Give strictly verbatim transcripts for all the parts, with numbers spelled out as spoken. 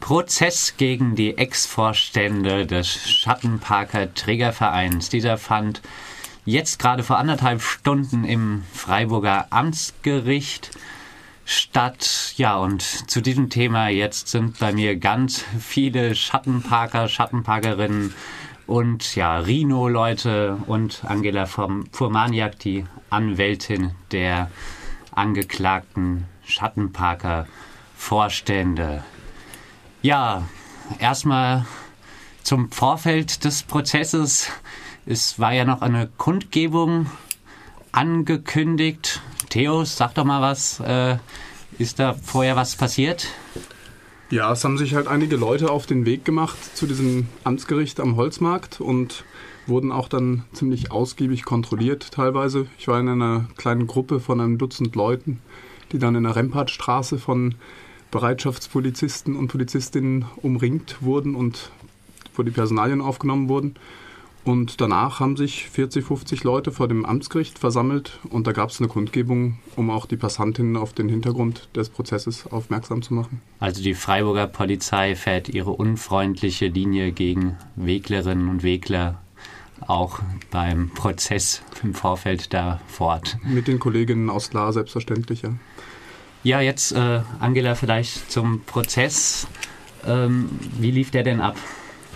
Prozess gegen die Ex-Vorstände des Schattenparker Trägervereins. Dieser fand jetzt gerade vor anderthalb Stunden im Freiburger Amtsgericht statt. Ja, und zu diesem Thema jetzt sind bei mir ganz viele Schattenparker, Schattenparkerinnen und ja, Rhino-Leute und Angela Furmaniak, die Anwältin der angeklagten Schattenparker-Vorstände. Ja, erstmal zum Vorfeld des Prozesses. Es war ja noch eine Kundgebung angekündigt. Theos, sag doch mal was. Äh, ist da vorher was passiert? Ja, es haben sich halt einige Leute auf den Weg gemacht zu diesem Amtsgericht am Holzmarkt und wurden auch dann ziemlich ausgiebig kontrolliert teilweise. Ich war in einer kleinen Gruppe von einem Dutzend Leuten, die dann in der Rempartstraße von Bereitschaftspolizisten und Polizistinnen umringt wurden und wo die Personalien aufgenommen wurden. Und danach haben sich vierzig, fünfzig Leute vor dem Amtsgericht versammelt und da gab es eine Kundgebung, um auch die Passantinnen auf den Hintergrund des Prozesses aufmerksam zu machen. Also die Freiburger Polizei fährt ihre unfreundliche Linie gegen Weglerinnen und Wegler auch beim Prozess im Vorfeld da fort. Mit den Kolleginnen aus La selbstverständlich, ja. Ja, jetzt äh, Angela vielleicht zum Prozess. Ähm, wie lief der denn ab?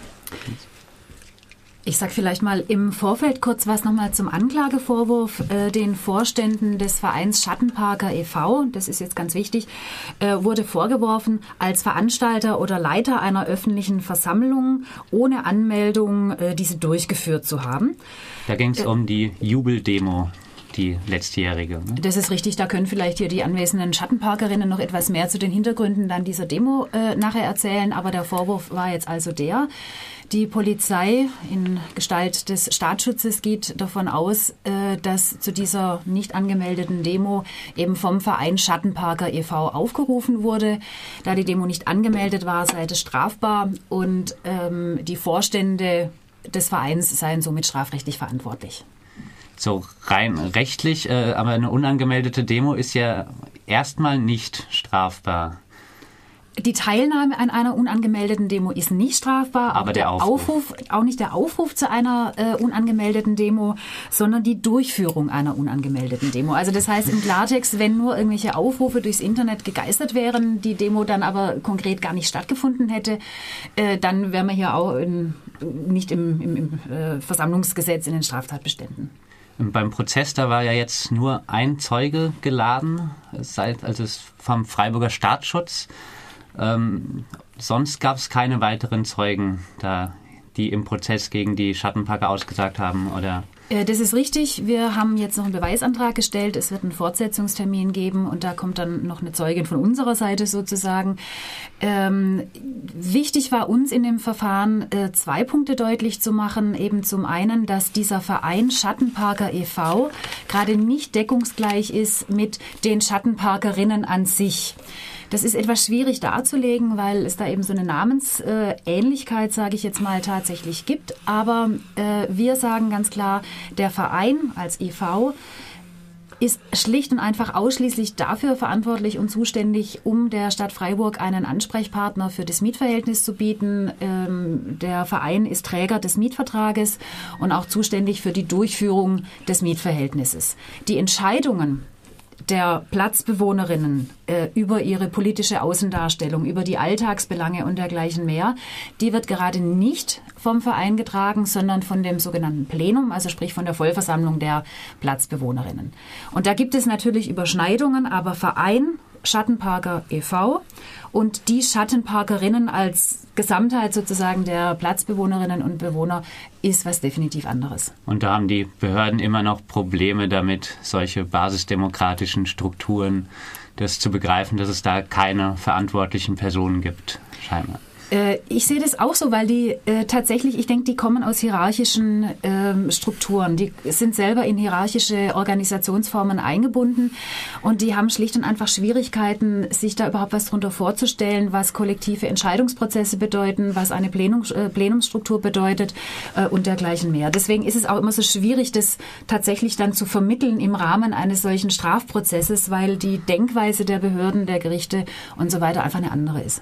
Ich sage vielleicht mal im Vorfeld kurz was nochmal zum Anklagevorwurf. Äh, den Vorständen des Vereins Schattenparker e V, das ist jetzt ganz wichtig, äh, wurde vorgeworfen, als Veranstalter oder Leiter einer öffentlichen Versammlung ohne Anmeldung äh, diese durchgeführt zu haben. Da ging es äh, um die Jubeldemo. Die letztjährige. Ne? Das ist richtig, da können vielleicht hier die anwesenden Schattenparkerinnen noch etwas mehr zu den Hintergründen dann dieser Demo äh, nachher erzählen, aber der Vorwurf war jetzt also der, die Polizei in Gestalt des Staatsschutzes geht davon aus, äh, dass zu dieser nicht angemeldeten Demo eben vom Verein Schattenparker e V aufgerufen wurde. Da die Demo nicht angemeldet war, sei das strafbar und ähm, die Vorstände des Vereins seien somit strafrechtlich verantwortlich. So rein rechtlich, äh, aber eine unangemeldete Demo ist ja erstmal nicht strafbar. Die Teilnahme an einer unangemeldeten Demo ist nicht strafbar, aber auch der, der Aufruf. Aufruf, auch nicht der Aufruf zu einer äh, unangemeldeten Demo, sondern die Durchführung einer unangemeldeten Demo. Also das heißt im Klartext, wenn nur irgendwelche Aufrufe durchs Internet gegeistert wären, die Demo dann aber konkret gar nicht stattgefunden hätte, äh, dann wären wir hier auch in, nicht im, im, im äh, Versammlungsgesetz in den Straftatbeständen. Beim Prozess, da war ja jetzt nur ein Zeuge geladen, also vom Freiburger Staatsschutz. Ähm, sonst gab es keine weiteren Zeugen, da, die im Prozess gegen die Schattenparker ausgesagt haben, oder? Das ist richtig. Wir haben jetzt noch einen Beweisantrag gestellt. Es wird einen Fortsetzungstermin geben und da kommt dann noch eine Zeugin von unserer Seite sozusagen. Ähm, wichtig war uns in dem Verfahren, äh, zwei Punkte deutlich zu machen. Eben zum einen, dass dieser Verein Schattenparker e V gerade nicht deckungsgleich ist mit den Schattenparkerinnen an sich. Das ist etwas schwierig darzulegen, weil es da eben so eine Namensähnlichkeit, sage ich jetzt mal, tatsächlich gibt. Aber äh, wir sagen ganz klar, der Verein als e V ist schlicht und einfach ausschließlich dafür verantwortlich und zuständig, um der Stadt Freiburg einen Ansprechpartner für das Mietverhältnis zu bieten. Ähm, der Verein ist Träger des Mietvertrages und auch zuständig für die Durchführung des Mietverhältnisses. Die Entscheidungen der Platzbewohnerinnen äh, über ihre politische Außendarstellung, über die Alltagsbelange und dergleichen mehr, die wird gerade nicht vom Verein getragen, sondern von dem sogenannten Plenum, also sprich von der Vollversammlung der Platzbewohnerinnen. Und da gibt es natürlich Überschneidungen, aber Verein Schattenparker e V und die Schattenparkerinnen als Gesamtheit sozusagen der Platzbewohnerinnen und Bewohner ist was definitiv anderes. Und da haben die Behörden immer noch Probleme damit, solche basisdemokratischen Strukturen, das zu begreifen, dass es da keine verantwortlichen Personen gibt, scheinbar. Ich sehe das auch so, weil die äh, tatsächlich, ich denke, die kommen aus hierarchischen ähm, Strukturen. Die sind selber in hierarchische Organisationsformen eingebunden und die haben schlicht und einfach Schwierigkeiten, sich da überhaupt was drunter vorzustellen, was kollektive Entscheidungsprozesse bedeuten, was eine Plenum, äh, Plenumsstruktur bedeutet äh, und dergleichen mehr. Deswegen ist es auch immer so schwierig, das tatsächlich dann zu vermitteln im Rahmen eines solchen Strafprozesses, weil die Denkweise der Behörden, der Gerichte und so weiter einfach eine andere ist.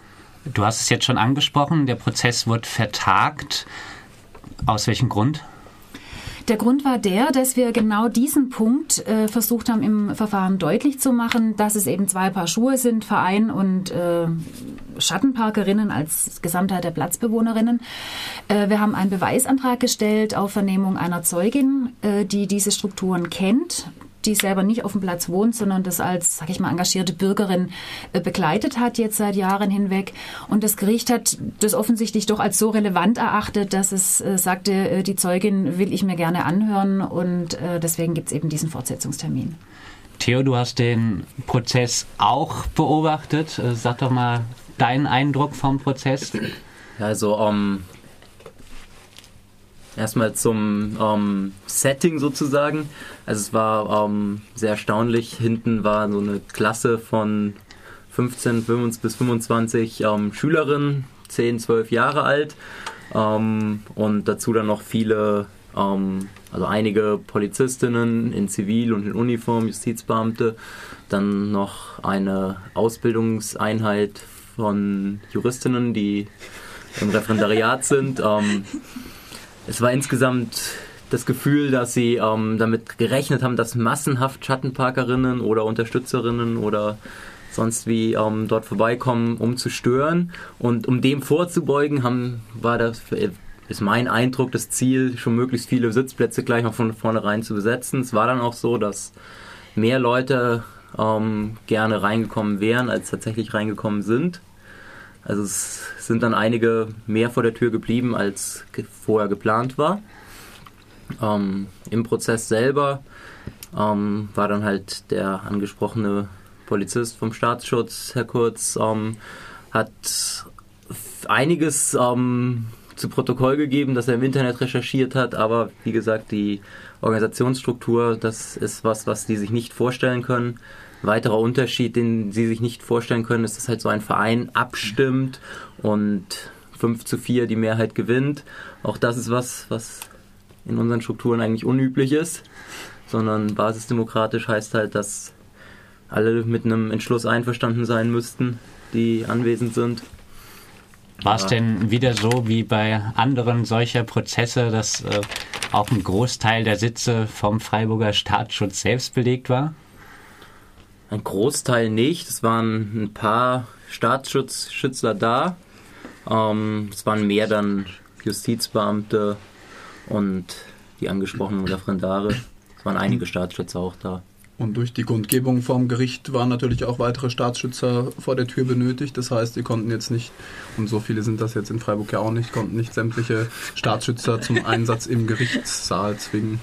Du hast es jetzt schon angesprochen, der Prozess wird vertagt. Aus welchem Grund? Der Grund war der, dass wir genau diesen Punkt äh, versucht haben, im Verfahren deutlich zu machen, dass es eben zwei Paar Schuhe sind, Verein und äh, Schattenparkerinnen als Gesamtheit der Platzbewohnerinnen. Äh, wir haben einen Beweisantrag gestellt auf Vernehmung einer Zeugin, äh, die diese Strukturen kennt, die selber nicht auf dem Platz wohnt, sondern das als, sag ich mal, engagierte Bürgerin äh, begleitet hat, jetzt seit Jahren hinweg. Und das Gericht hat das offensichtlich doch als so relevant erachtet, dass es äh, sagte, äh, die Zeugin will ich mir gerne anhören und äh, deswegen gibt es eben diesen Fortsetzungstermin. Theo, du hast den Prozess auch beobachtet. Äh, sag doch mal deinen Eindruck vom Prozess. Also, ähm, erstmal zum ähm, Setting sozusagen. Also es war ähm, sehr erstaunlich. Hinten war so eine Klasse von fünfzehn bis fünfundzwanzig ähm, Schülerinnen, zehn, zwölf Jahre alt. Ähm, und dazu dann noch viele, ähm, also einige Polizistinnen in Zivil und in Uniform, Justizbeamte. Dann noch eine Ausbildungseinheit von Juristinnen, die im Referendariat sind. Ähm, Es war insgesamt das Gefühl, dass sie ähm, damit gerechnet haben, dass massenhaft Schattenparkerinnen oder Unterstützerinnen oder sonst wie ähm, dort vorbeikommen, um zu stören. Und um dem vorzubeugen, haben, war das, ist mein Eindruck, das Ziel, schon möglichst viele Sitzplätze gleich mal von vornherein zu besetzen. Es war dann auch so, dass mehr Leute ähm, gerne reingekommen wären, als tatsächlich reingekommen sind. Also es sind dann einige mehr vor der Tür geblieben, als ge- vorher geplant war. Ähm, Im Prozess selber ähm, war dann halt der angesprochene Polizist vom Staatsschutz, Herr Kurz, ähm, hat f- einiges ähm, zu Protokoll gegeben, das er im Internet recherchiert hat, aber wie gesagt, die Organisationsstruktur, das ist was, was die sich nicht vorstellen können. Weiterer Unterschied, den sie sich nicht vorstellen können, ist, dass halt so ein Verein abstimmt und fünf zu vier die Mehrheit gewinnt. Auch das ist was, was in unseren Strukturen eigentlich unüblich ist, sondern basisdemokratisch heißt halt, dass alle mit einem Entschluss einverstanden sein müssten, die anwesend sind. War es denn wieder so wie bei anderen solcher Prozesse, dass äh, auch ein Großteil der Sitze vom Freiburger Staatsschutz selbst belegt war? Ein Großteil nicht. Es waren ein paar Staatsschutzschützler da. Ähm, es waren mehr dann Justizbeamte und die angesprochenen Referendare. Es waren einige Staatsschützer auch da. Und durch die Kundgebung vom Gericht waren natürlich auch weitere Staatsschützer vor der Tür benötigt. Das heißt, die konnten jetzt nicht, und so viele sind das jetzt in Freiburg ja auch nicht, konnten nicht sämtliche Staatsschützer zum Einsatz im Gerichtssaal zwingen.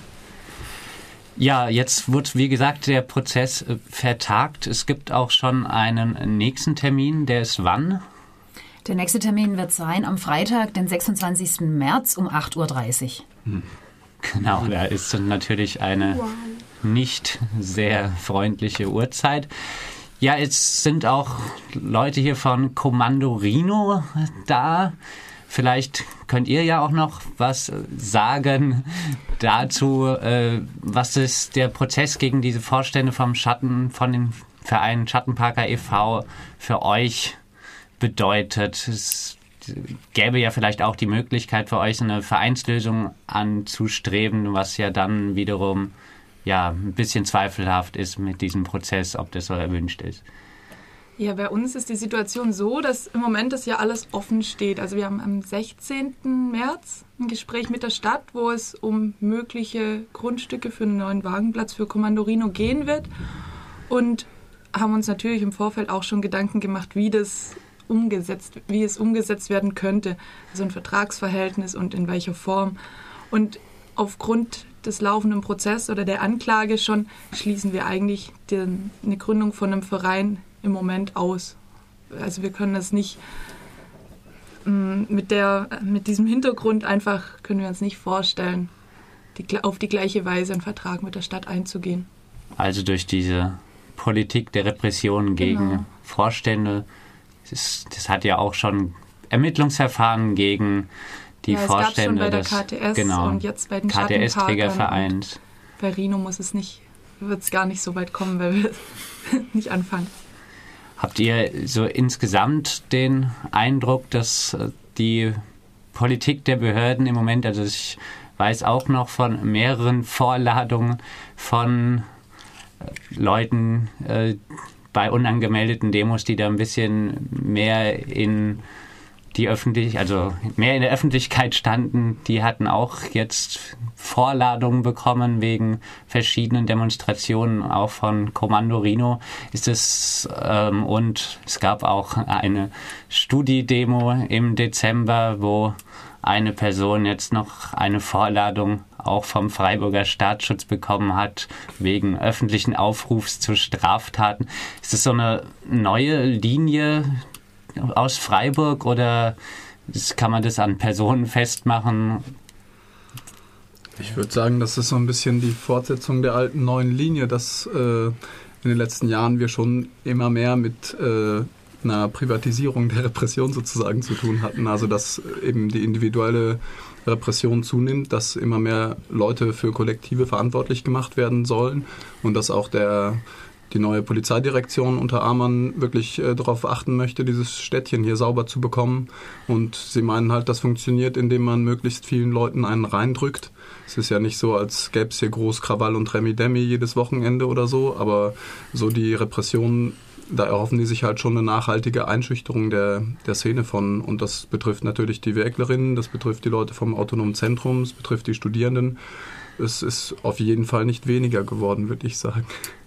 Ja, jetzt wird, wie gesagt, der Prozess äh, vertagt. Es gibt auch schon einen nächsten Termin. Der ist wann? Der nächste Termin wird sein am Freitag, den sechsundzwanzigsten März um acht Uhr dreißig. Hm. Genau, da ist natürlich eine wow. nicht sehr freundliche Uhrzeit. Ja, jetzt sind auch Leute hier von Kommando Rhino da. Vielleicht könnt ihr ja auch noch was sagen dazu, äh, was ist der Prozess gegen diese Vorstände vom Schatten, von dem Verein Schattenparker e V für euch bedeutet. Es gäbe ja vielleicht auch die Möglichkeit für euch, eine Vereinslösung anzustreben, was ja dann wiederum ja ein bisschen zweifelhaft ist mit diesem Prozess, ob das so erwünscht ist. Ja, bei uns ist die Situation so, dass im Moment das ja alles offen steht. Also wir haben am sechzehnten März ein Gespräch mit der Stadt, wo es um mögliche Grundstücke für einen neuen Wagenplatz für Kommando Rhino gehen wird und haben uns natürlich im Vorfeld auch schon Gedanken gemacht, wie das umgesetzt, wie es umgesetzt werden könnte. Also ein Vertragsverhältnis und in welcher Form. Und aufgrund des laufenden Prozesses oder der Anklage schon schließen wir eigentlich den, eine Gründung von einem Verein im Moment aus. Also wir können das nicht mit, der, mit diesem Hintergrund einfach, können wir uns nicht vorstellen, die, auf die gleiche Weise einen Vertrag mit der Stadt einzugehen. Also durch diese Politik der Repression gegen genau. Vorstände, das, das hat ja auch schon Ermittlungsverfahren gegen die ja, Vorstände es gab des schon bei der K T S genau, und jetzt bei den K T S-Trägervereins. Bei Rhino muss es nicht, wird es gar nicht so weit kommen, weil wir nicht anfangen. Habt ihr so insgesamt den Eindruck, dass die Politik der Behörden im Moment, also ich weiß auch noch von mehreren Vorladungen von Leuten äh, bei unangemeldeten Demos, die da ein bisschen mehr in die öffentlich, also mehr in der Öffentlichkeit standen, die hatten auch jetzt Vorladungen bekommen wegen verschiedenen Demonstrationen, auch von Kommando Rhino ist es, ähm, und es gab auch eine Studi-Demo im Dezember, wo eine Person jetzt noch eine Vorladung auch vom Freiburger Staatsschutz bekommen hat, wegen öffentlichen Aufrufs zu Straftaten. Ist das so eine neue Linie aus Freiburg oder kann man das an Personen festmachen? Ich würde sagen, das ist so ein bisschen die Fortsetzung der alten neuen Linie, dass äh, in den letzten Jahren wir schon immer mehr mit äh, einer Privatisierung der Repression sozusagen zu tun hatten. Also dass eben die individuelle Repression zunimmt, dass immer mehr Leute für Kollektive verantwortlich gemacht werden sollen und dass auch der die neue Polizeidirektion unter Amann wirklich äh, darauf achten möchte, dieses Städtchen hier sauber zu bekommen. Und sie meinen halt, das funktioniert, indem man möglichst vielen Leuten einen reindrückt. Es ist ja nicht so, als gäbe es hier groß Krawall und Remi-Demi jedes Wochenende oder so, aber so die Repression, da erhoffen die sich halt schon eine nachhaltige Einschüchterung der, der Szene von. Und das betrifft natürlich die Wäglerinnen, das betrifft die Leute vom Autonomen Zentrum, es betrifft die Studierenden. Es ist auf jeden Fall nicht weniger geworden, würde ich sagen.